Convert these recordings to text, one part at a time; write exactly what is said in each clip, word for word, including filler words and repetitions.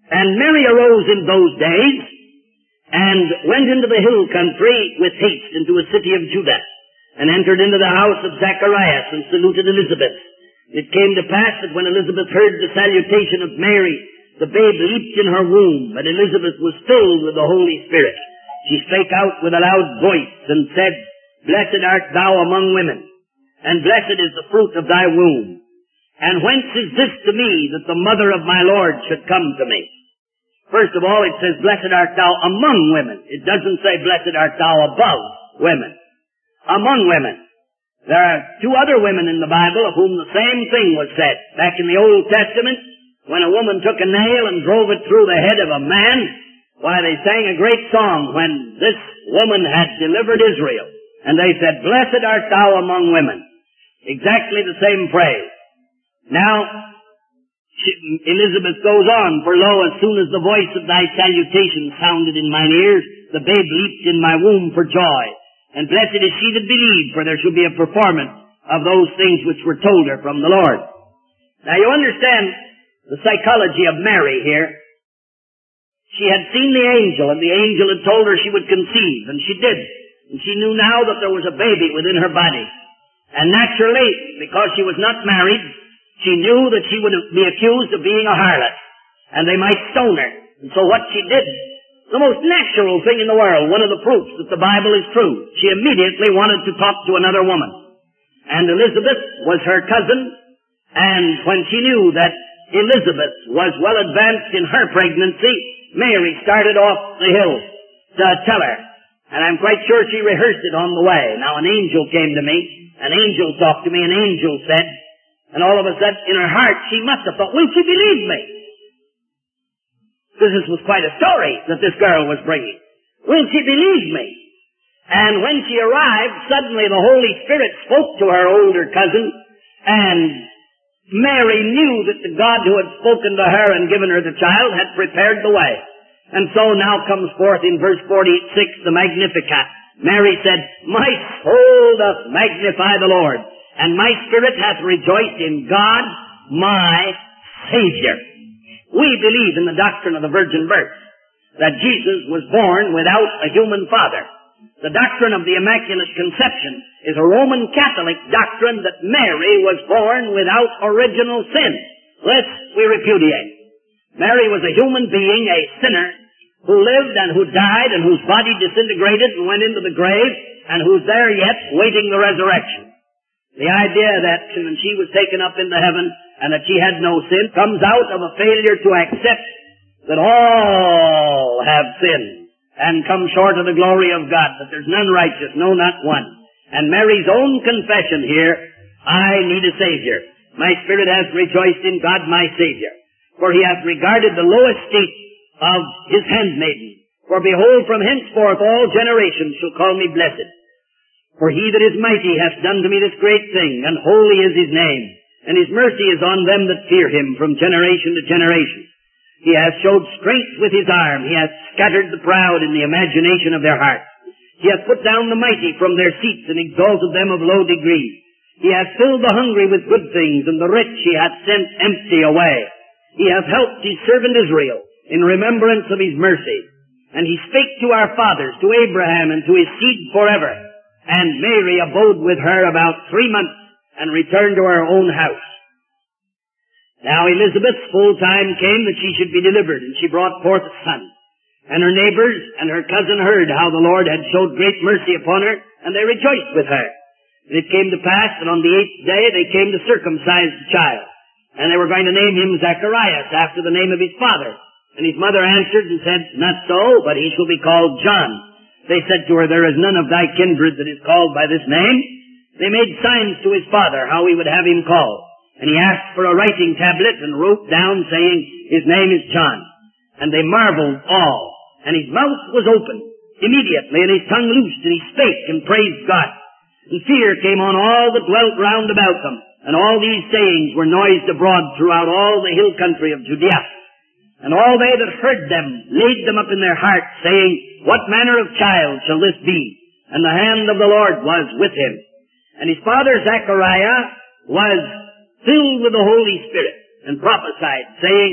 And Mary arose in those days, and went into the hill country with haste into a city of Judah, and entered into the house of Zacharias, and saluted Elizabeth. It came to pass that when Elizabeth heard the salutation of Mary, the babe leaped in her womb, and Elizabeth was filled with the Holy Spirit. She spake out with a loud voice, and said, Blessed art thou among women, and blessed is the fruit of thy womb. And whence is this to me, that the mother of my Lord should come to me? First of all, it says, Blessed art thou among women. It doesn't say, Blessed art thou above women. Among women. There are two other women in the Bible of whom the same thing was said. Back in the Old Testament, when a woman took a nail and drove it through the head of a man, why, they sang a great song when this woman had delivered Israel. And they said, Blessed art thou among women. Exactly the same phrase. Now, she, Elizabeth goes on, For lo, as soon as the voice of thy salutation sounded in mine ears, the babe leaped in my womb for joy. And blessed is she that believed, for there shall be a performance of those things which were told her from the Lord. Now you understand the psychology of Mary here. She had seen the angel, and the angel had told her she would conceive, and she did. And she knew now that there was a baby within her body. And naturally, because she was not married, she knew that she would be accused of being a harlot, and they might stone her. And so what she did, the most natural thing in the world, one of the proofs that the Bible is true, she immediately wanted to talk to another woman. And Elizabeth was her cousin, and when she knew that Elizabeth was well advanced in her pregnancy, Mary started off the hill to tell her. And I'm quite sure she rehearsed it on the way. Now an angel came to me, an angel talked to me, an angel said, and all of a sudden in her heart she must have thought, will she believe me? Because this was quite a story that this girl was bringing. Will she believe me? And when she arrived, suddenly the Holy Spirit spoke to her older cousin, and Mary knew that the God who had spoken to her and given her the child had prepared the way. And so now comes forth in verse forty-six the Magnificat. Mary said, My soul doth magnify the Lord, and my spirit hath rejoiced in God my Savior. We believe in the doctrine of the virgin birth, that Jesus was born without a human father. The doctrine of the Immaculate Conception is a Roman Catholic doctrine that Mary was born without original sin. This we repudiate. Mary was a human being, a sinner, who lived and who died and whose body disintegrated and went into the grave and who's there yet waiting the resurrection. The idea that she was taken up into heaven and that she had no sin comes out of a failure to accept that all have sinned and come short of the glory of God, that there's none righteous, no, not one. And Mary's own confession here, I need a Savior. My spirit hath rejoiced in God my Savior, for he hath regarded the low estate of his handmaiden. For behold, from henceforth all generations shall call me blessed. For he that is mighty hath done to me this great thing, and holy is his name, and his mercy is on them that fear him from generation to generation. He hath showed strength with his arm. He hath scattered the proud in the imagination of their hearts. He hath put down the mighty from their seats and exalted them of low degree. He hath filled the hungry with good things, and the rich he hath sent empty away. He hath helped his servant Israel in remembrance of his mercy. And he spake to our fathers, to Abraham, and to his seed forever. And Mary abode with her about three months, and returned to her own house. Now Elizabeth's full time came that she should be delivered, and she brought forth a son. And her neighbors and her cousin heard how the Lord had showed great mercy upon her, and they rejoiced with her. And it came to pass that on the eighth day they came to circumcise the child. And they were going to name him Zacharias, after the name of his father. And his mother answered and said, Not so, but he shall be called John. They said to her, There is none of thy kindred that is called by this name. They made signs to his father how he would have him called. And he asked for a writing tablet and wrote down, saying, His name is John. And they marveled all. And his mouth was open immediately, and his tongue loosed, and he spake and praised God. And fear came on all that dwelt round about them. And all these sayings were noised abroad throughout all the hill country of Judea. And all they that heard them laid them up in their hearts, saying, What manner of child shall this be? And the hand of the Lord was with him. And his father Zachariah was filled with the Holy Spirit, and prophesied, saying,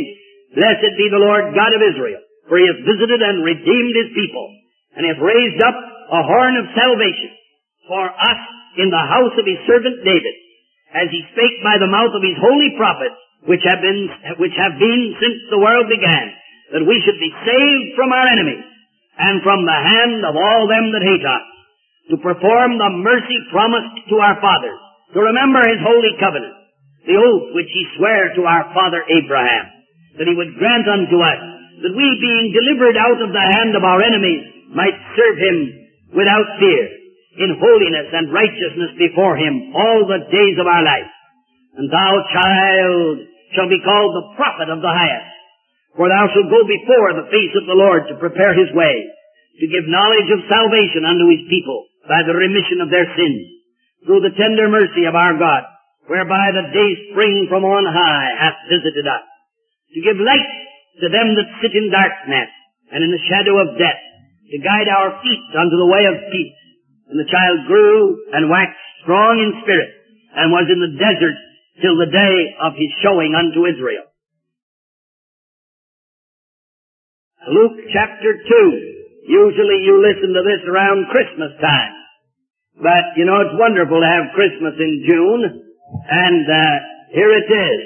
Blessed be the Lord God of Israel, for he hath visited and redeemed his people, and hath raised up a horn of salvation for us in the house of his servant David, as he spake by the mouth of his holy prophets, which have been, which have been since the world began, that we should be saved from our enemies, and from the hand of all them that hate us, to perform the mercy promised to our fathers, to remember his holy covenant, the oath which he sware to our father Abraham, that he would grant unto us, that we, being delivered out of the hand of our enemies, might serve him without fear, in holiness and righteousness before him all the days of our life. And thou, child, shalt be called the prophet of the highest, for thou shalt go before the face of the Lord to prepare his way, to give knowledge of salvation unto his people by the remission of their sins, through the tender mercy of our God, whereby the day spring from on high hath visited us, to give light to them that sit in darkness and in the shadow of death, to guide our feet unto the way of peace. And the child grew and waxed strong in spirit, and was in the desert till the day of his showing unto Israel. Luke chapter two. Usually you listen to this around Christmas time. But, you know, it's wonderful to have Christmas in June, and uh, here it is.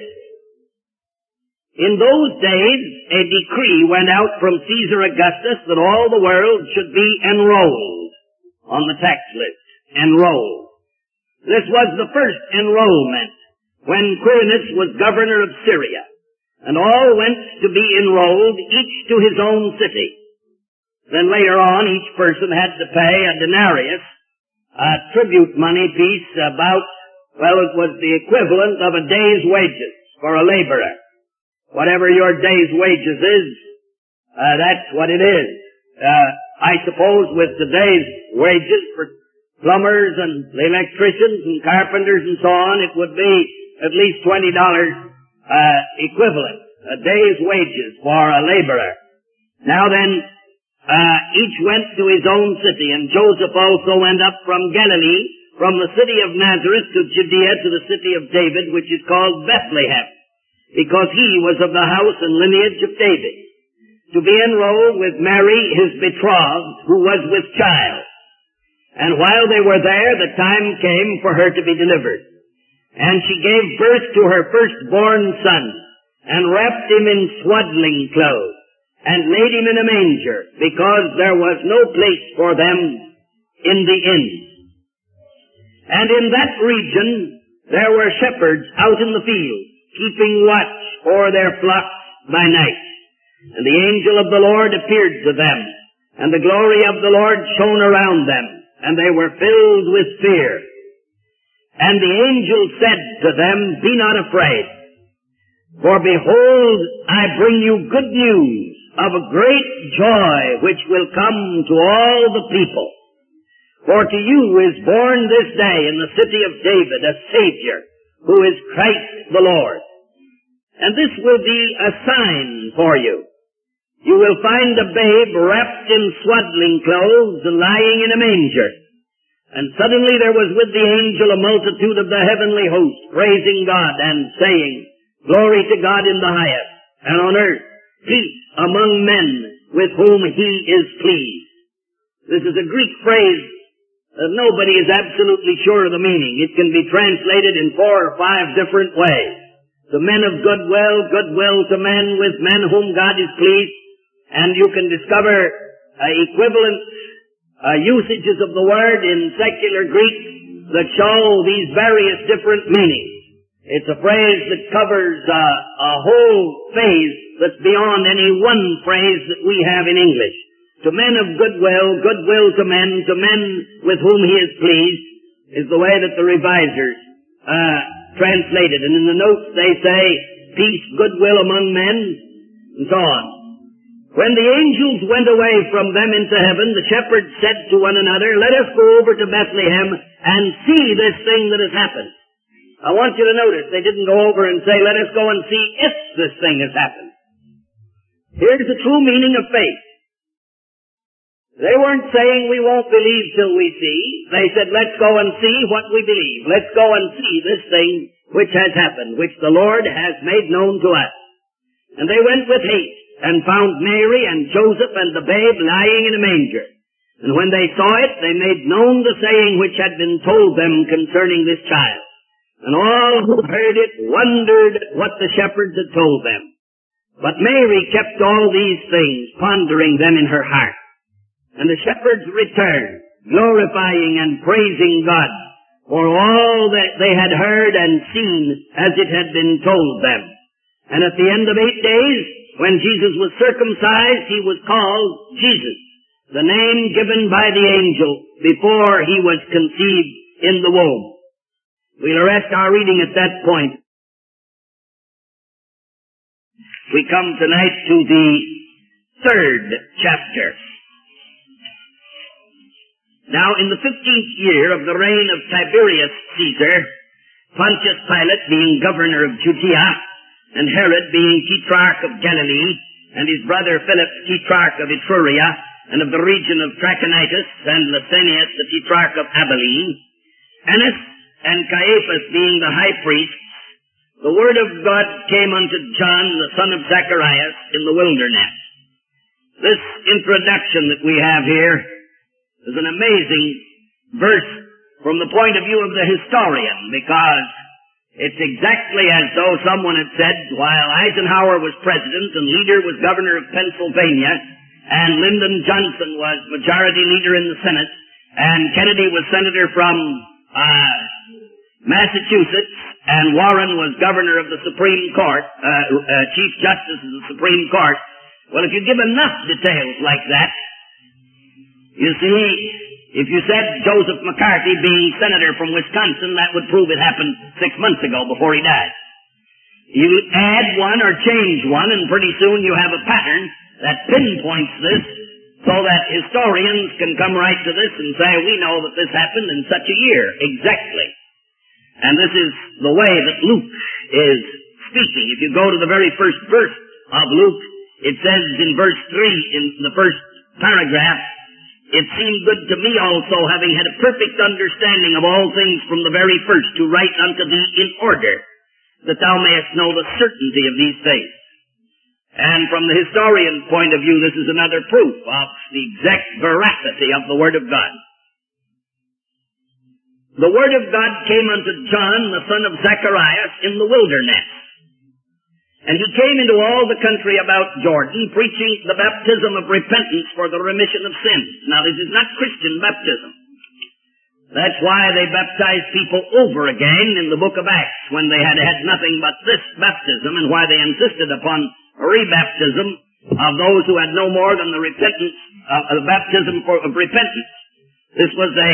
In those days, a decree went out from Caesar Augustus that all the world should be enrolled on the tax list. Enrolled. This was the first enrollment when Quirinius was governor of Syria, and all went to be enrolled, each to his own city. Then later on, each person had to pay a denarius, a tribute money piece about, well, it was the equivalent of a day's wages for a laborer. Whatever your day's wages is, uh, that's what it is. Uh, I suppose with today's wages for plumbers and electricians and carpenters and so on, it would be at least twenty dollars uh, equivalent, a day's wages for a laborer. Now then, uh, each went to his own city, and Joseph also went up from Galilee, from the city of Nazareth to Judea to the city of David, which is called Bethlehem, because he was of the house and lineage of David, to be enrolled with Mary, his betrothed, who was with child. And while they were there, the time came for her to be delivered. And she gave birth to her firstborn son, and wrapped him in swaddling clothes, and laid him in a manger, because there was no place for them in the inn. And in that region there were shepherds out in the field, keeping watch o'er their flocks by night. And the angel of the Lord appeared to them, and the glory of the Lord shone around them, and they were filled with fear. And the angel said to them, Be not afraid, for behold, I bring you good news of a great joy which will come to all the people. For to you is born this day in the city of David a Savior, who is Christ the Lord. And this will be a sign for you. You will find a babe wrapped in swaddling clothes and lying in a manger. And suddenly there was with the angel a multitude of the heavenly host, praising God and saying, Glory to God in the highest, and on earth peace among men with whom he is pleased. This is a Greek phrase that nobody is absolutely sure of the meaning. It can be translated in four or five different ways. To men of goodwill, goodwill to men with men whom God is pleased. And you can discover uh, equivalent uh, usages of the word in secular Greek that show these various different meanings. It's a phrase that covers uh, a whole phase that's beyond any one phrase that we have in English. To men of goodwill, goodwill to men, to men with whom he is pleased, is the way that the revisers uh, translate it. And in the notes they say, peace, goodwill among men, and so on. When the angels went away from them into heaven, the shepherds said to one another, Let us go over to Bethlehem and see this thing that has happened. I want you to notice, they didn't go over and say, let us go and see if this thing has happened. Here's the true meaning of faith. They weren't saying we won't believe till we see. They said, let's go and see what we believe. Let's go and see this thing which has happened, which the Lord has made known to us. And they went with haste, and found Mary and Joseph and the babe lying in a manger. And when they saw it, they made known the saying which had been told them concerning this child. And all who heard it wondered at what the shepherds had told them. But Mary kept all these things, pondering them in her heart. And the shepherds returned, glorifying and praising God for all that they had heard and seen as it had been told them. And at the end of eight days, when Jesus was circumcised, he was called Jesus, the name given by the angel before he was conceived in the womb. We'll arrest our reading at that point. We come tonight to the third chapter. Now, in the fifteenth year of the reign of Tiberius Caesar, Pontius Pilate being governor of Judea, and Herod being tetrarch of Galilee, and his brother Philip tetrarch of Ituraea, and of the region of Trachonitis, and Lysanias the tetrarch of Abilene, Annas and Caiaphas being the high priests, the word of God came unto John, the son of Zacharias, in the wilderness. This introduction that we have here is an amazing verse from the point of view of the historian, because it's exactly as though someone had said, while Eisenhower was president and Leader was governor of Pennsylvania, and Lyndon Johnson was majority leader in the Senate, and Kennedy was senator from uh, Massachusetts, and Warren was governor of the Supreme Court, uh, uh, Chief Justice of the Supreme Court. Well, if you give enough details like that, you see, if you said Joseph McCarthy being senator from Wisconsin, that would prove it happened six months ago before he died. You add one or change one, and pretty soon you have a pattern that pinpoints this, so that historians can come right to this and say, we know that this happened in such a year, exactly. And this is the way that Luke is speaking. If you go to the very first verse of Luke, it says in verse three, in the first paragraph, it seemed good to me also, having had a perfect understanding of all things from the very first, to write unto thee in order, that thou mayest know the certainty of these things. And from the historian's point of view, this is another proof of the exact veracity of the Word of God. The Word of God came unto John, the son of Zacharias, in the wilderness. And he came into all the country about Jordan, preaching the baptism of repentance for the remission of sins. Now, this is not Christian baptism. That's why they baptized people over again in the book of Acts, when they had had nothing but this baptism, and why they insisted upon rebaptism of those who had no more than the repentance, uh, the baptism for, of repentance. This was a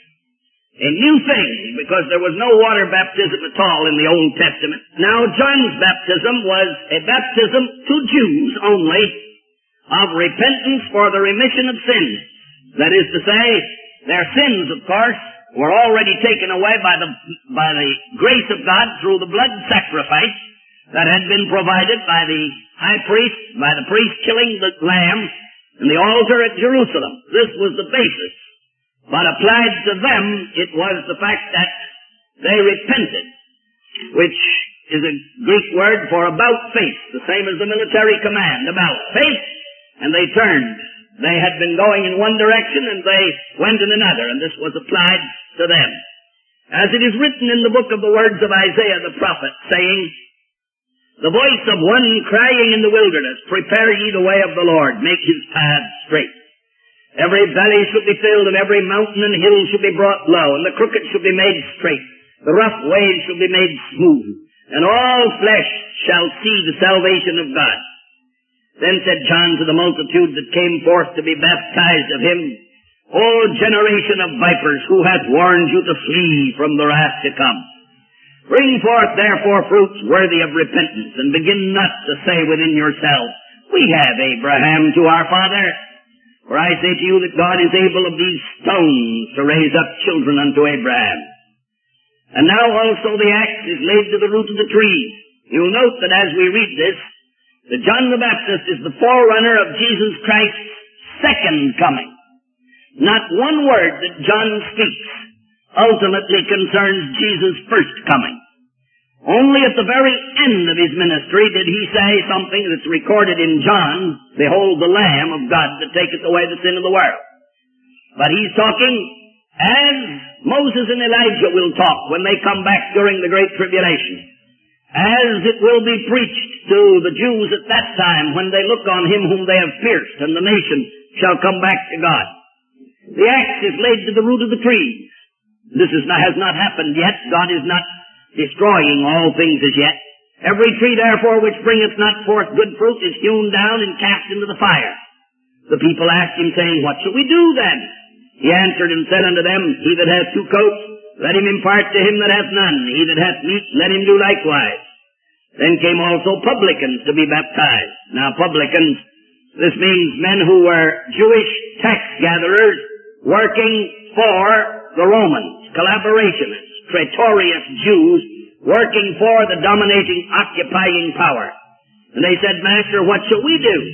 A new thing, because there was no water baptism at all in the Old Testament. Now, John's baptism was a baptism to Jews only of repentance for the remission of sins. That is to say, their sins, of course, were already taken away by the, by the grace of God through the blood sacrifice that had been provided by the high priest, by the priest killing the lamb in the altar at Jerusalem. This was the basis. But applied to them, it was the fact that they repented, which is a Greek word for about face, the same as the military command, about face, and they turned. They had been going in one direction, and they went in another, and this was applied to them. As it is written in the book of the words of Isaiah the prophet, saying, the voice of one crying in the wilderness, prepare ye the way of the Lord, make his paths straight. Every valley should be filled, and every mountain and hill should be brought low, and the crooked should be made straight. The rough ways should be made smooth, and all flesh shall see the salvation of God. Then said John to the multitude that came forth to be baptized of him, O generation of vipers, who hath warned you to flee from the wrath to come? Bring forth therefore fruits worthy of repentance, and begin not to say within yourselves, we have Abraham to our father. For I say to you that God is able of these stones to raise up children unto Abraham. And now also the axe is laid to the root of the tree. You'll note that as we read this, that John the Baptist is the forerunner of Jesus Christ's second coming. Not one word that John speaks ultimately concerns Jesus' first coming. Only at the very end of his ministry did he say something that's recorded in John, "Behold the Lamb of God that taketh away the sin of the world." But he's talking as Moses and Elijah will talk when they come back during the Great Tribulation. As it will be preached to the Jews at that time when they look on him whom they have pierced, and the nation shall come back to God. The axe is laid to the root of the trees. This is not, has not happened yet. God is not destroying all things as yet. Every tree, therefore, which bringeth not forth good fruit is hewn down and cast into the fire. The people asked him, saying, "What shall we do then?" He answered and said unto them, "He that hath two coats, let him impart to him that hath none. He that hath meat, let him do likewise." Then came also publicans to be baptized. Now publicans, this means men who were Jewish tax gatherers working for the Romans, collaborationists, traitorous Jews working for the dominating, occupying power. And they said, "Master, what shall we do?"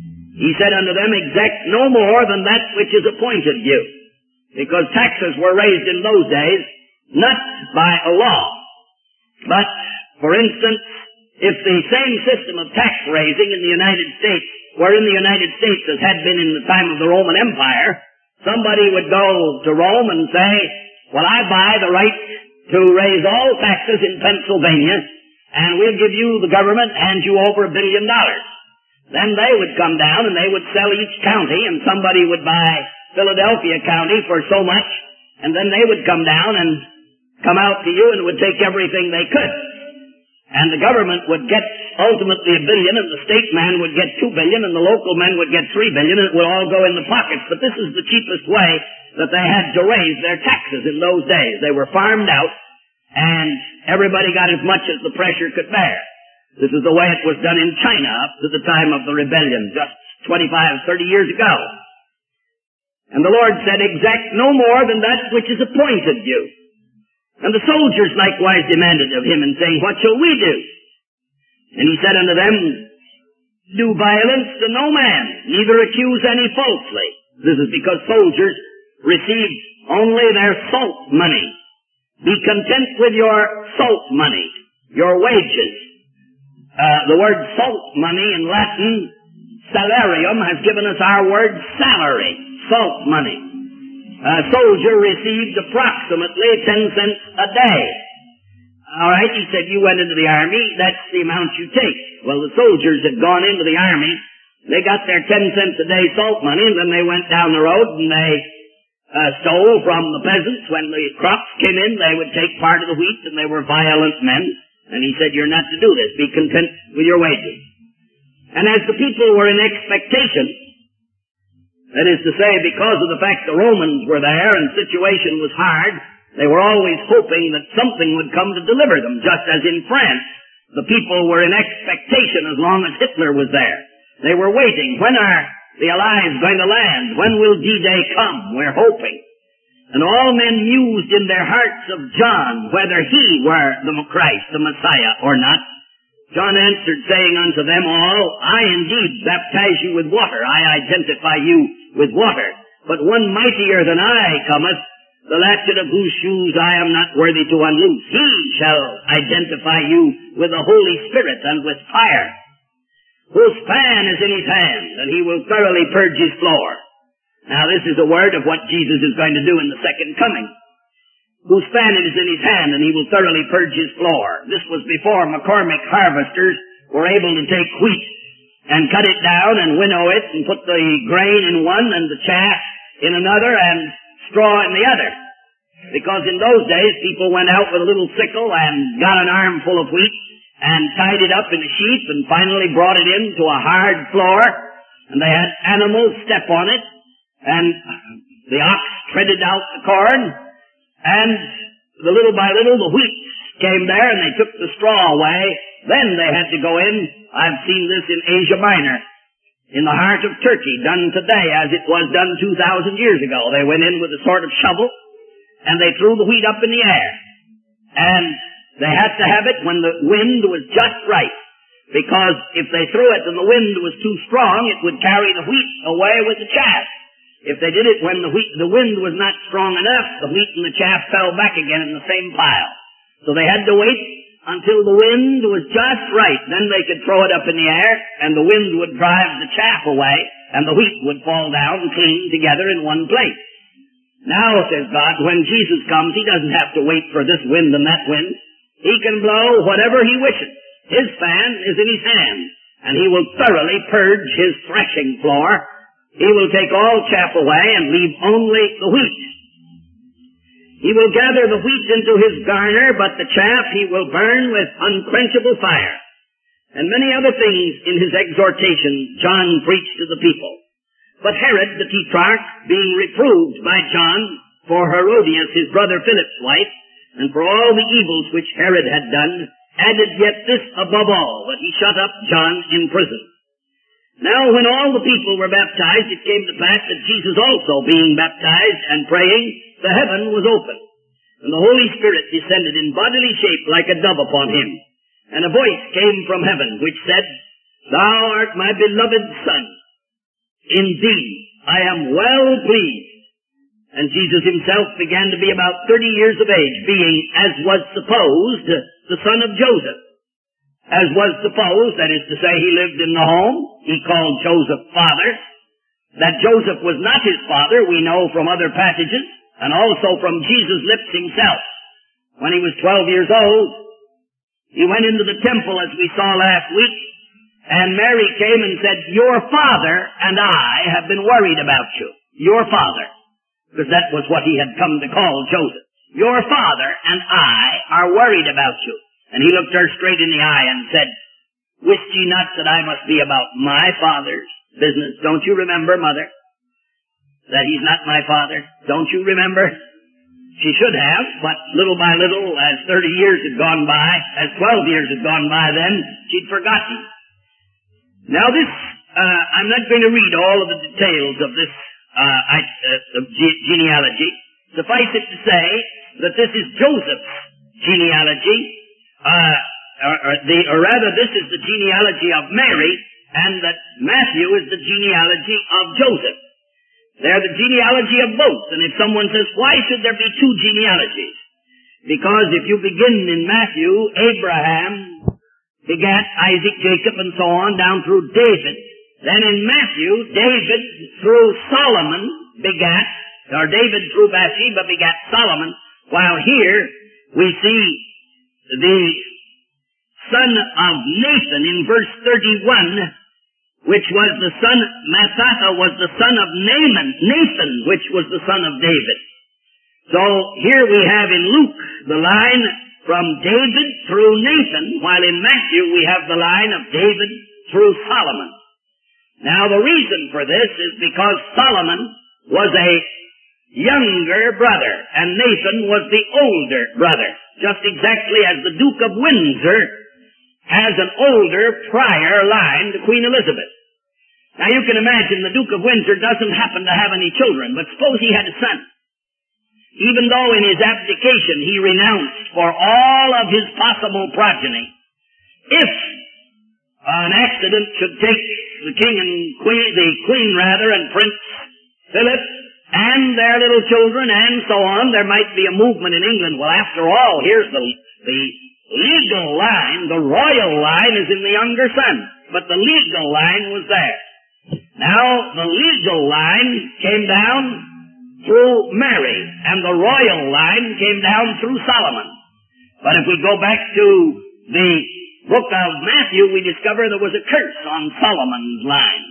He said unto them, "Exact no more than that which is appointed you." Because taxes were raised in those days, not by a law, but, for instance, if the same system of tax raising in the United States were in the United States as had been in the time of the Roman Empire, somebody would go to Rome and say, "Well, I buy the right to raise all taxes in Pennsylvania, and we'll give you, the government, hand you over a billion dollars." Then they would come down and they would sell each county, and somebody would buy Philadelphia County for so much, and then they would come down and come out to you and would take everything they could. And the government would get ultimately a billion, and the state man would get two billion, and the local men would get three billion, and it would all go in the pockets. But this is the cheapest way that they had to raise their taxes in those days. They were farmed out, and everybody got as much as the pressure could bear. This is the way it was done in China up to the time of the rebellion, just twenty-five, thirty years ago. And the Lord said, "Exact no more than that which is appointed you." And the soldiers likewise demanded of him, and saying, "What shall we do?" And he said unto them, "Do violence to no man, neither accuse any falsely." This is because soldiers received only their salt money. Be content with your salt money, your wages. Uh, the word salt money in Latin, salarium, has given us our word salary, salt money. A soldier received approximately ten cents a day. All right, he said, "You went into the army, that's the amount you take." Well, the soldiers had gone into the army, they got their ten cents a day salt money, and then they went down the road and they uh, stole from the peasants. When the crops came in, they would take part of the wheat, and they were violent men. And he said, "You're not to do this. Be content with your wages." And as the people were in expectation, that is to say, because of the fact the Romans were there and the situation was hard, they were always hoping that something would come to deliver them, just as in France, the people were in expectation as long as Hitler was there. They were waiting. When are the Allies going to land? When will D-Day come? We're hoping. And all men mused in their hearts of John, whether he were the Christ, the Messiah, or not. John answered, saying unto them all, "I indeed baptize you with water. I identify you with water. But one mightier than I cometh, the latchet of whose shoes I am not worthy to unloose. He shall identify you with the Holy Spirit and with fire, whose fan is in his hand, and he will thoroughly purge his floor." Now this is a word of what Jesus is going to do in the second coming. "Whose fan it is in his hand, and he will thoroughly purge his floor." This was before McCormick harvesters were able to take wheat and cut it down and winnow it and put the grain in one and the chaff in another and straw in the other. Because in those days people went out with a little sickle and got an armful of wheat and tied it up in a sheaf and finally brought it into a hard floor, and they had animals step on it, and the ox treaded out the corn, and the little by little the wheat came there, and they took the straw away. Then they had to go in. I've seen this in Asia Minor, in the heart of Turkey, done today as it was done two thousand years ago. They went in with a sort of shovel, and they threw the wheat up in the air. And they had to have it when the wind was just right, because if they threw it and the wind was too strong, it would carry the wheat away with the chaff. If they did it when the wheat, the wind was not strong enough, the wheat and the chaff fell back again in the same pile. So they had to wait until the wind was just right. Then they could throw it up in the air, and the wind would drive the chaff away, and the wheat would fall down clean together in one place. Now, says God, when Jesus comes, he doesn't have to wait for this wind and that wind. He can blow whatever he wishes. His fan is in his hand, and he will thoroughly purge his threshing floor. He will take all chaff away and leave only the wheat. He will gather the wheat into his garner, but the chaff he will burn with unquenchable fire. And many other things in his exhortation John preached to the people. But Herod the Tetrarch, being reproved by John for Herodias his brother Philip's wife, and for all the evils which Herod had done, added yet this above all, that he shut up John in prison. Now when all the people were baptized, it came to pass that Jesus also, being baptized and praying, the heaven was open, and the Holy Spirit descended in bodily shape like a dove upon him. And a voice came from heaven, which said, Thou art my beloved Son. In thee I am well pleased. And Jesus himself began to be about thirty years of age, being, as was supposed, the son of Joseph. As was supposed, that is to say, he lived in the home. He called Joseph father. That Joseph was not his father, we know from other passages, and also from Jesus' lips himself. When he was twelve years old, he went into the temple, as we saw last week, and Mary came and said, Your father and I have been worried about you. Your father. Because that was what he had come to call Joseph. Your father and I are worried about you. And he looked her straight in the eye and said, Wist ye not that I must be about my father's business? Don't you remember, mother, that he's not my father? Don't you remember? She should have, but little by little, as thirty years had gone by, as twelve years had gone by then, she'd forgotten. Now this, uh, I'm not going to read all of the details of this uh, I, uh, ge- genealogy. Suffice it to say that this is Joseph's genealogy, uh, or, or, the, or rather this is the genealogy of Mary, and that Matthew is the genealogy of Joseph. They're the genealogy of both. And if someone says, why should there be two genealogies? Because if you begin in Matthew, Abraham begat Isaac, Jacob, and so on, down through David. Then in Matthew, David through Solomon begat, or David through Bathsheba begat Solomon, while here we see the son of Nathan in verse thirty-one, which was the son, Mattatha was the son of Naaman, Nathan, which was the son of David. So here we have in Luke the line from David through Nathan, while in Matthew we have the line of David through Solomon. Now the reason for this is because Solomon was a younger brother, and Nathan was the older brother, just exactly as the Duke of Windsor has an older prior line to Queen Elizabeth. Now you can imagine the Duke of Windsor doesn't happen to have any children, but suppose he had a son. Even though in his abdication he renounced for all of his possible progeny, if an accident should take the king and queen, the queen rather, and Prince Philip, and their little children, and so on, there might be a movement in England. Well, after all, here's the, the legal line, the royal line is in the younger son, but the legal line was there. Now, the legal line came down through Mary, and the royal line came down through Solomon. But if we go back to the book of Matthew, we discover there was a curse on Solomon's line.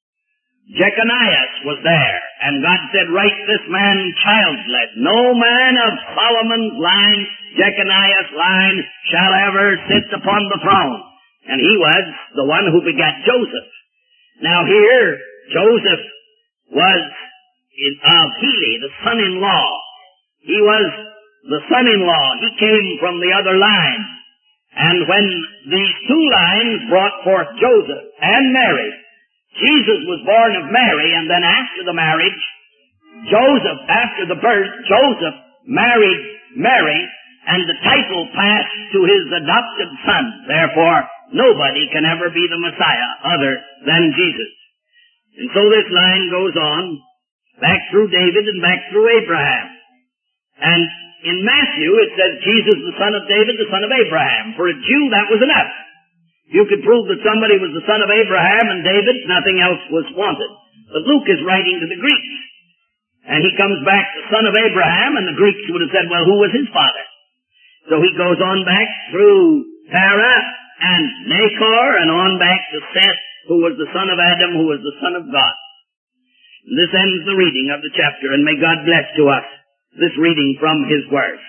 Jeconias was there, and God said, write this man childless. No man of Solomon's line, Jeconias' line, shall ever sit upon the throne. And he was the one who begat Joseph. Now here, Joseph was in, of Heli, the son-in-law. He was the son-in-law. He came from the other line. And when these two lines brought forth Joseph and Mary, Jesus was born of Mary, and then after the marriage, Joseph, after the birth, Joseph married Mary, and the title passed to his adopted son. Therefore, nobody can ever be the Messiah other than Jesus. And so this line goes on, back through David and back through Abraham. And in Matthew it says Jesus the son of David, the son of Abraham. For a Jew that was enough. If you could prove that somebody was the son of Abraham and David, nothing else was wanted. But Luke is writing to the Greeks. And he comes back, the son of Abraham, and the Greeks would have said, well, who was his father? So he goes on back through Terah and Nahor and on back to Seth, who was the son of Adam, who was the son of God. And this ends the reading of the chapter, and may God bless to us this reading from His Word.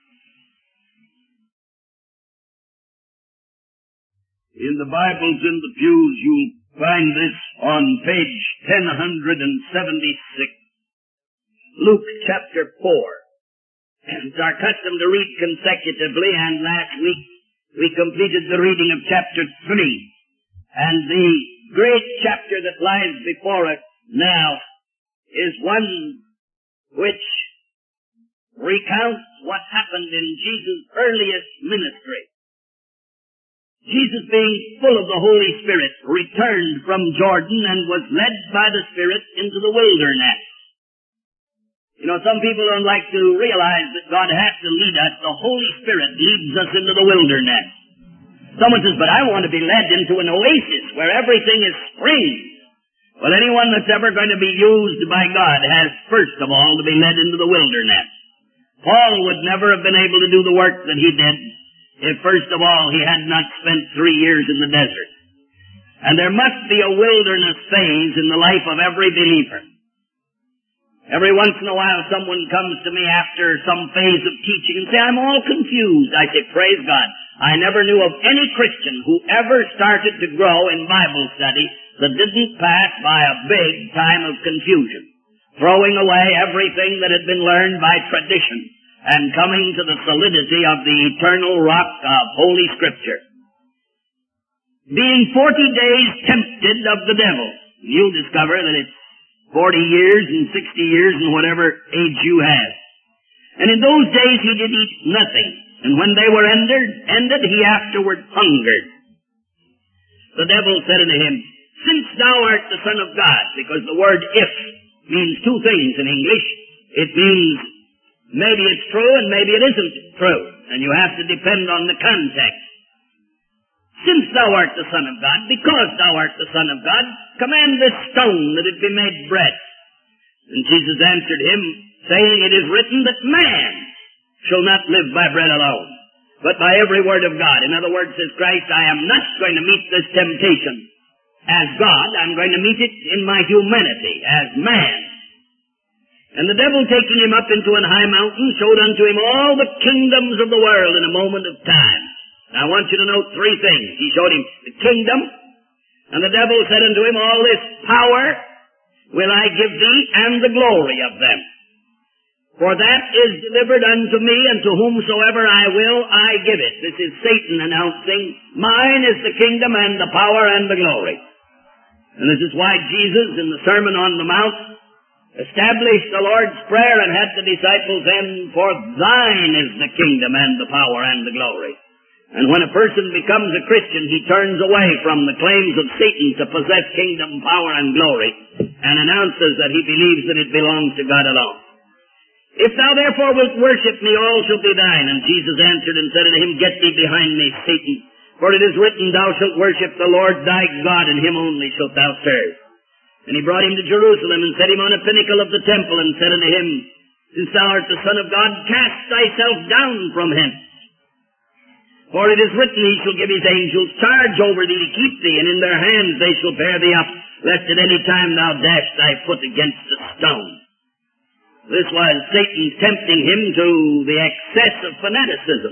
In the Bibles in the pews, you'll find this on page ten seventy-six. Luke chapter four. It's our custom to read consecutively, and last week we completed the reading of chapter three. And the great chapter that lies before us now is one which recounts what happened in Jesus' earliest ministry. Jesus, being full of the Holy Spirit, returned from Jordan and was led by the Spirit into the wilderness. You know, some people don't like to realize that God has to lead us. The Holy Spirit leads us into the wilderness. Someone says, but I want to be led into an oasis where everything is springs. Well, anyone that's ever going to be used by God has, first of all, to be led into the wilderness. Paul would never have been able to do the work that he did if, first of all, he had not spent three years in the desert. And there must be a wilderness phase in the life of every believer. Every once in a while someone comes to me after some phase of teaching and say, I'm all confused. I say, praise God. I never knew of any Christian who ever started to grow in Bible study that didn't pass by a big time of confusion, throwing away everything that had been learned by tradition and coming to the solidity of the eternal rock of Holy Scripture. Being forty days tempted of the devil, you'll discover that it's forty years and sixty years and whatever age you have. And in those days he did eat nothing. And when they were ended, ended he afterward hungered. The devil said unto him, Since thou art the Son of God, because the word if means two things in English. It means maybe it's true and maybe it isn't true. And you have to depend on the context. Since thou art the Son of God, because thou art the Son of God, command this stone that it be made bread. And Jesus answered him, saying, It is written that man shall not live by bread alone, but by every word of God. In other words, says Christ, I am not going to meet this temptation as God. I'm going to meet it in my humanity as man. And the devil, taking him up into an high mountain, showed unto him all the kingdoms of the world in a moment of time. Now, I want you to note three things. He showed him the kingdom, and the devil said unto him, All this power will I give thee, and the glory of them. For that is delivered unto me, and to whomsoever I will, I give it. This is Satan announcing, Mine is the kingdom, and the power, and the glory. And this is why Jesus, in the Sermon on the Mount, established the Lord's Prayer and had the disciples end, For thine is the kingdom, and the power, and the glory. And when a person becomes a Christian, he turns away from the claims of Satan to possess kingdom, power, and glory, and announces that he believes that it belongs to God alone. If thou therefore wilt worship me, all shall be thine. And Jesus answered and said unto him, Get thee behind me, Satan, for it is written, Thou shalt worship the Lord thy God, and him only shalt thou serve. And he brought him to Jerusalem, and set him on a pinnacle of the temple, and said unto him, Since thou art the Son of God, cast thyself down from hence. For it is written, He shall give His angels charge over thee to keep thee, and in their hands they shall bear thee up, lest at any time thou dash thy foot against a stone. This was Satan tempting him to the excess of fanaticism.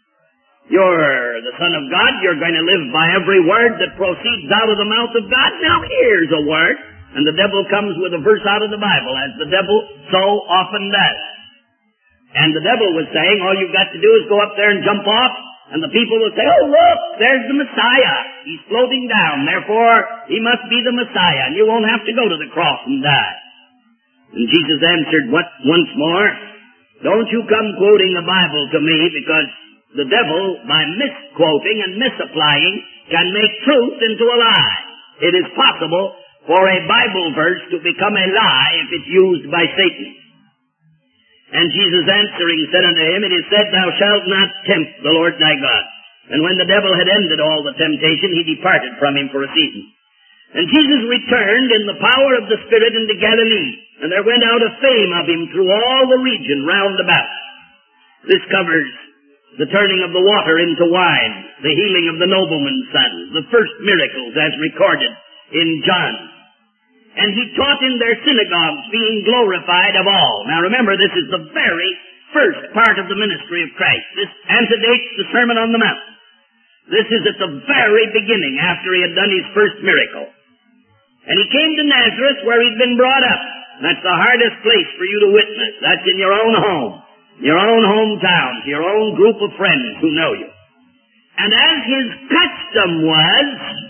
You're the Son of God, you're going to live by every word that proceeds out of the mouth of God. Now here's a word, and the devil comes with a verse out of the Bible, as the devil so often does. And the devil was saying, all you've got to do is go up there and jump off, and the people will say, Oh, look, there's the Messiah. He's floating down. Therefore, he must be the Messiah, and you won't have to go to the cross and die. And Jesus answered what once more, Don't you come quoting the Bible to me, because the devil, by misquoting and misapplying, can make truth into a lie. It is possible for a Bible verse to become a lie if it's used by Satan. And Jesus answering said unto him, It is said, Thou shalt not tempt the Lord thy God. And when the devil had ended all the temptation, he departed from him for a season. And Jesus returned in the power of the Spirit into Galilee, and there went out a fame of him through all the region round about. This covers the turning of the water into wine, the healing of the nobleman's son, the first miracles as recorded in John. And he taught in their synagogues, being glorified of all. Now remember, this is the very first part of the ministry of Christ. This antedates the Sermon on the Mount. This is at the very beginning, after he had done his first miracle. And he came to Nazareth, where he'd been brought up. That's the hardest place for you to witness. That's in your own home, your own hometown, your own group of friends who know you. And as his custom was,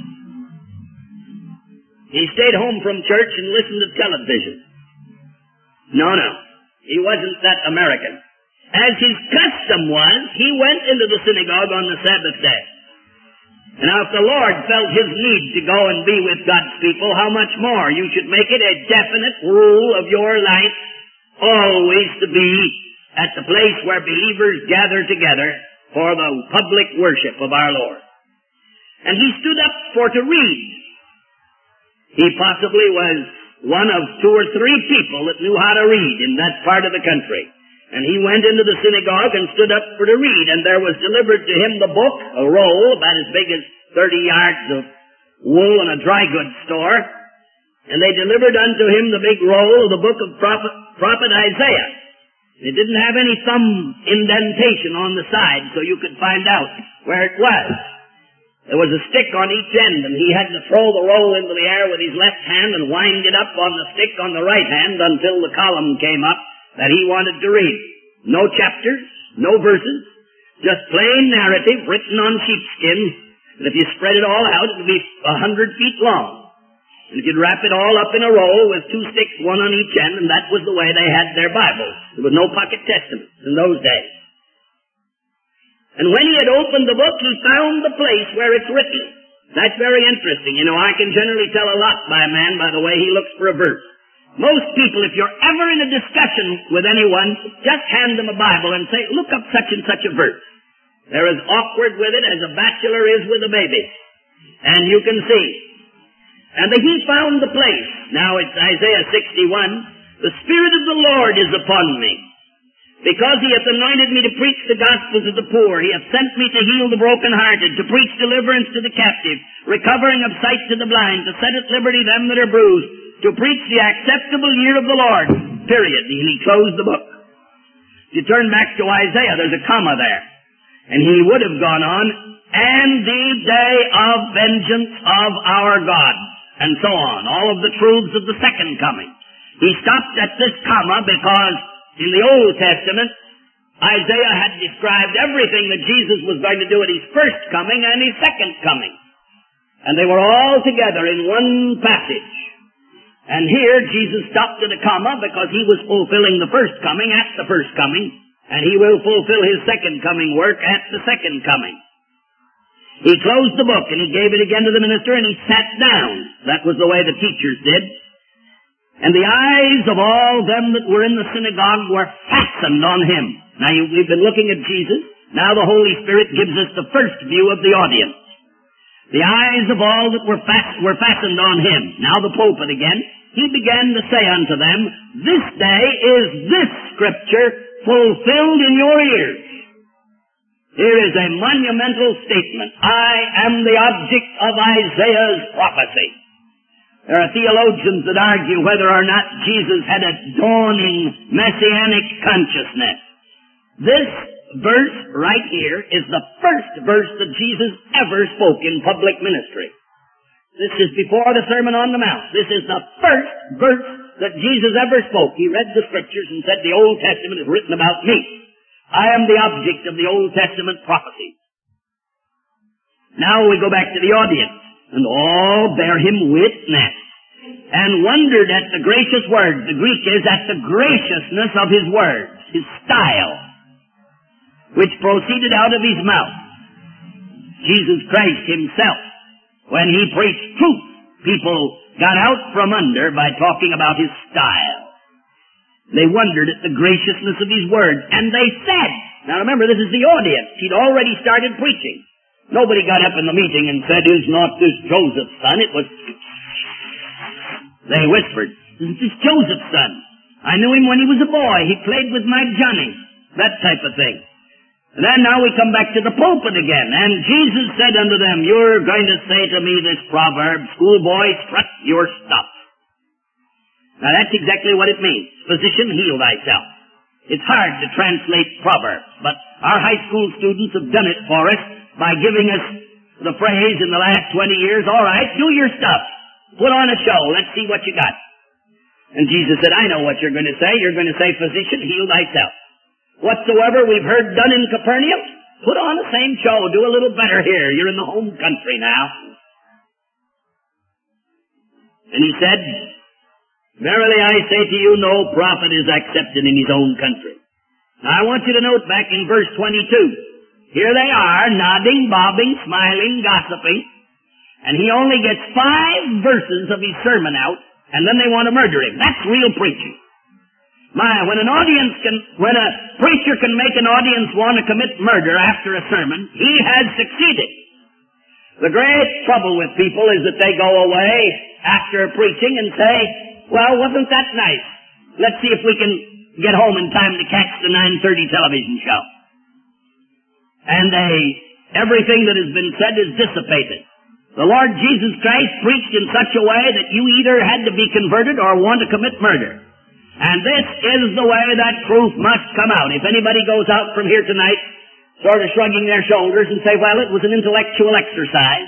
he stayed home from church and listened to television. No, no. He wasn't that American. As his custom was, he went into the synagogue on the Sabbath day. And now if the Lord felt his need to go and be with God's people, how much more you should make it a definite rule of your life always to be at the place where believers gather together for the public worship of our Lord. And he stood up for to read. He possibly was one of two or three people that knew how to read in that part of the country. And he went into the synagogue and stood up for to read, and there was delivered to him the book, a roll about as big as thirty yards of wool in a dry goods store, and they delivered unto him the big roll of the book of prophet, prophet Isaiah. It didn't have any thumb indentation on the side, so you could find out where it was. There was a stick on each end, and he had to throw the roll into the air with his left hand and wind it up on the stick on the right hand until the column came up that he wanted to read. No chapters, no verses, just plain narrative written on sheepskin. And if you spread it all out, it would be a hundred feet long. And if you'd wrap it all up in a roll with two sticks, one on each end, and that was the way they had their Bibles. There was no pocket testaments in those days. And when he had opened the book, he found the place where it's written. That's very interesting. You know, I can generally tell a lot by a man by the way he looks for a verse. Most people, if you're ever in a discussion with anyone, just hand them a Bible and say, look up such and such a verse. They're as awkward with it as a bachelor is with a baby. And you can see. And the, he found the place. Now it's Isaiah sixty-one. The Spirit of the Lord is upon me, because he hath anointed me to preach the gospel to the poor. He hath sent me to heal the brokenhearted, to preach deliverance to the captive, recovering of sight to the blind, to set at liberty them that are bruised, to preach the acceptable year of the Lord. Period. And he closed the book. If you turn back to Isaiah, there's a comma there. And he would have gone on, and the day of vengeance of our God, and so on. All of the truths of the second coming. He stopped at this comma because in the Old Testament, Isaiah had described everything that Jesus was going to do at his first coming and his second coming. And they were all together in one passage. And here Jesus stopped at a comma because he was fulfilling the first coming at the first coming, and he will fulfill his second coming work at the second coming. He closed the book and he gave it again to the minister and he sat down. That was the way the teachers did. And the eyes of all them that were in the synagogue were fastened on him. Now you, we've been looking at Jesus. Now the Holy Spirit gives us the first view of the audience. The eyes of all that were, fast, were fastened on him. Now the pulpit again. He began to say unto them, This day is this scripture fulfilled in your ears. Here is a monumental statement. I am the object of Isaiah's prophecy. There are theologians that argue whether or not Jesus had a dawning messianic consciousness. This verse right here is the first verse that Jesus ever spoke in public ministry. This is before the Sermon on the Mount. This is the first verse that Jesus ever spoke. He read the Scriptures and said, the Old Testament is written about me. I am the object of the Old Testament prophecy. Now we go back to the audience, and all bear him witness, and wondered at the gracious words. The Greek is at the graciousness of his words, his style, which proceeded out of his mouth. Jesus Christ himself, when he preached truth, people got out from under by talking about his style. They wondered at the graciousness of his words. And they said, now remember, this is the audience. He'd already started preaching. Nobody got up in the meeting and said, is not this Joseph's son? It was... They whispered, isn't this Joseph's son? I knew him when he was a boy. He played with my Johnny. That type of thing. And then now we come back to the pulpit again. And Jesus said unto them, you're going to say to me this proverb, schoolboy, strut your stuff. Now that's exactly what it means. Physician, heal thyself. It's hard to translate proverbs, but our high school students have done it for us by giving us the phrase in the last twenty years, all right, do your stuff. Put on a show. Let's see what you got. And Jesus said, I know what you're going to say. You're going to say, physician, heal thyself. Whatsoever we've heard done in Capernaum, put on the same show. Do a little better here. You're in the home country now. And he said, verily I say to you, no prophet is accepted in his own country. Now I want you to note back in verse twenty-two. Here they are, nodding, bobbing, smiling, gossiping. And he only gets five verses of his sermon out, and then they want to murder him. That's real preaching. My, when an audience can, when a preacher can make an audience want to commit murder after a sermon, he has succeeded. The great trouble with people is that they go away after preaching and say, well, wasn't that nice? Let's see if we can get home in time to catch the nine thirty television show. And they, everything that has been said is dissipated. The Lord Jesus Christ preached in such a way that you either had to be converted or want to commit murder. And this is the way that truth must come out. If anybody goes out from here tonight sort of shrugging their shoulders and say, well, it was an intellectual exercise,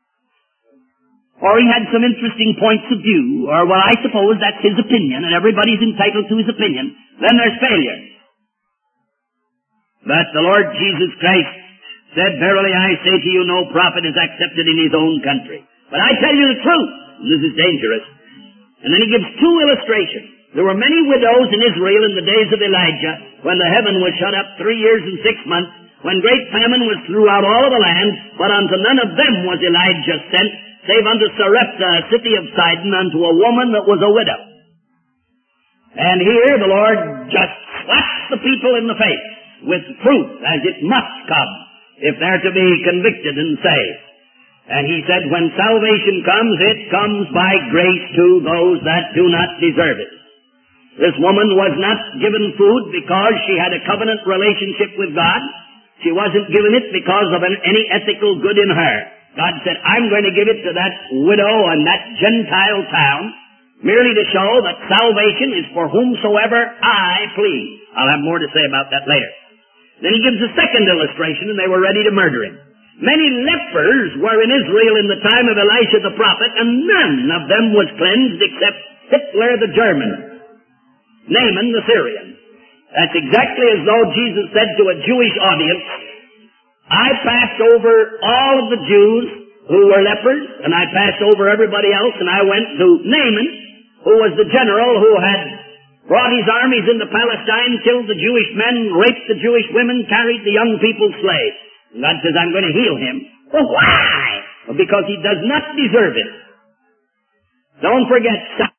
or he had some interesting points of view, or, well, I suppose that's his opinion, and everybody's entitled to his opinion, then there's failure. But the Lord Jesus Christ said, verily I say to you, no prophet is accepted in his own country. But I tell you the truth. This is dangerous. And then he gives two illustrations. There were many widows in Israel in the days of Elijah, when the heaven was shut up three years and six months, when great famine was throughout all of the land, but unto none of them was Elijah sent, save unto Sarepta, a city of Sidon, unto a woman that was a widow. And here the Lord just slaps the people in the face with truth, as it must come, if they're to be convicted and saved. And he said, when salvation comes, it comes by grace to those that do not deserve it. This woman was not given food because she had a covenant relationship with God. She wasn't given it because of an, any ethical good in her. God said, I'm going to give it to that widow and that Gentile town, merely to show that salvation is for whomsoever I please. I'll have more to say about that later. Then he gives a second illustration, and they were ready to murder him. Many lepers were in Israel in the time of Elisha the prophet, and none of them was cleansed except Hitler the German, Naaman the Syrian. That's exactly as though Jesus said to a Jewish audience, I passed over all of the Jews who were lepers, and I passed over everybody else, and I went to Naaman, who was the general who had brought his armies into Palestine, killed the Jewish men, raped the Jewish women, carried the young people slaves. And God says, I'm going to heal him. Well, why? Well, because he does not deserve it. Don't forget,